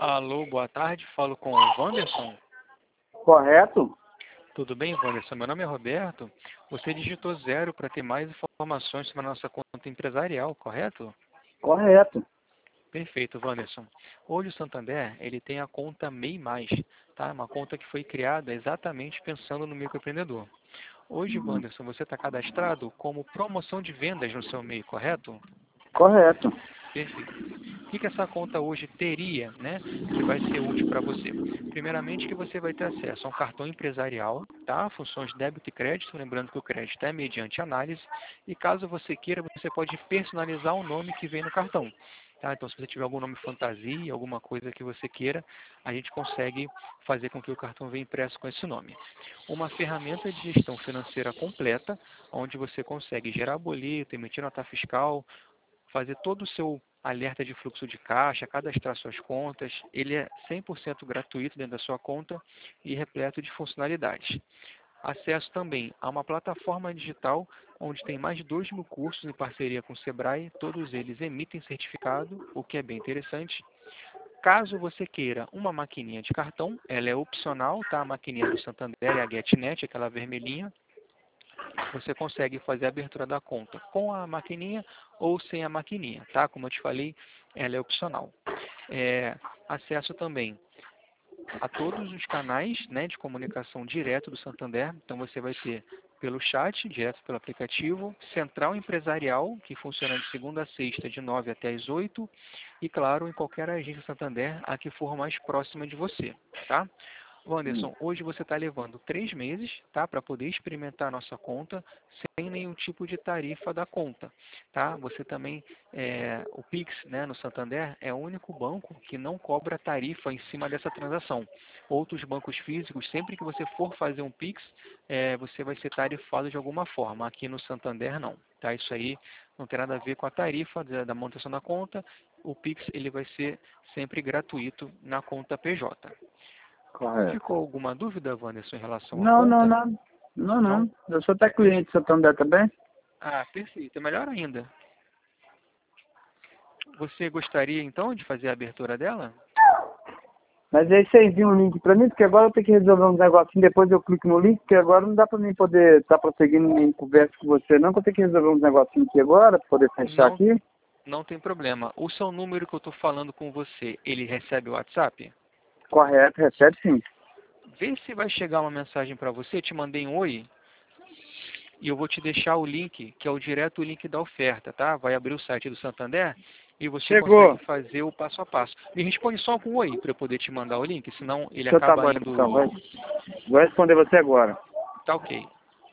Alô, boa tarde. Falo com o Wanderson. Correto? Tudo bem, Wanderson? Meu nome é Roberto. Você digitou 0 para ter mais informações sobre a nossa conta empresarial, correto? Correto. Perfeito, Wanderson. Hoje o Santander ele tem a conta MEI+, tá? Uma conta que foi criada exatamente pensando no microempreendedor. Hoje, Wanderson, você está cadastrado como promoção de vendas no seu MEI, correto? Correto. Perfeito. O que essa conta hoje teria, né, que vai ser útil para você? Primeiramente, que você vai ter acesso a um cartão empresarial, tá? Funções de débito e crédito, lembrando que o crédito é mediante análise, e caso você queira, você pode personalizar o nome que vem no cartão. Tá? Então, se você tiver algum nome fantasia, alguma coisa que você queira, a gente consegue fazer com que o cartão venha impresso com esse nome. Uma ferramenta de gestão financeira completa, onde você consegue gerar boleto, emitir nota fiscal, fazer todo o seu alerta de fluxo de caixa, cadastrar suas contas. Ele é 100% gratuito dentro da sua conta e repleto de funcionalidades. Acesso também a uma plataforma digital onde tem mais de 2.000 cursos em parceria com o Sebrae. Todos eles emitem certificado, o que é bem interessante. Caso você queira uma maquininha de cartão, ela é opcional, tá? A maquininha do Santander é a GetNet, aquela vermelhinha. Você consegue fazer a abertura da conta com a maquininha ou sem a maquininha, tá? Como eu te falei, ela é opcional. Acesso também a todos os canais, né, de comunicação direto do Santander. Então você vai ter pelo chat, direto pelo aplicativo, central empresarial, que funciona de segunda a sexta, de 9 até as 8, e claro, em qualquer agência Santander, a que for mais próxima de você, tá? Wanderson, hoje você está levando 3 meses, tá, para poder experimentar a nossa conta sem nenhum tipo de tarifa da conta, tá? Você também, o Pix, né, no Santander é o único banco que não cobra tarifa em cima dessa transação. Outros bancos físicos, sempre que você for fazer um Pix, você vai ser tarifado de alguma forma. Aqui no Santander não, tá? Isso aí não tem nada a ver com a tarifa da manutenção da conta. O Pix ele vai ser sempre gratuito na conta PJ. Correto. Ficou alguma dúvida, Wanderson, em relação à Não, não, conta? não. Não, Não? não. Eu sou até cliente do Santander também. Ah, perfeito. É melhor ainda. Você gostaria, então, de fazer a abertura dela? Mas aí você envia um link pra mim, porque agora eu tenho que resolver uns negocinhos, depois eu clico no link, porque agora não dá pra mim poder estar prosseguindo em conversa com você, não, que eu tenho que resolver uns negocinhos aqui agora, pra poder fechar Não, aqui. não tem problema. O seu número que eu estou falando com você, ele recebe o WhatsApp? Correto, recebe sim. Vê se vai chegar uma mensagem para você. Te mandei um oi. E eu vou te deixar o link, que é o direto link da oferta, tá? Vai abrir o site do Santander e você consegue Chegou. fazer o passo a passo. Me responde só com um oi para eu poder te mandar o link, senão ele Então tá acaba bom, então. indo... Vou responder você agora. Tá ok.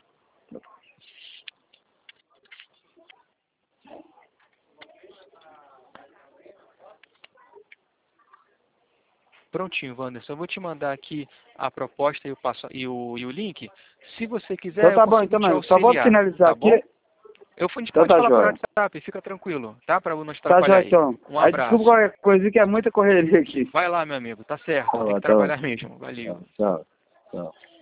Prontinho, Wanderson. Eu vou te mandar aqui a proposta e o link. Se você Então quiser, eu tá bom, consigo então, te mano. Só vou auxiliar, finalizar tá aqui. bom? Eu vou te Então tá falar pelo jóia. WhatsApp, fica tranquilo, tá? Para não te Tá atrapalhar jóia, aí. então. Um Aí desculpa abraço. qualquer coisa que é muita correria aqui. Vai lá, meu amigo. Tá Tá certo. Tem bom, que tá bom. trabalhar mesmo. Valeu. Tchau. Tchau.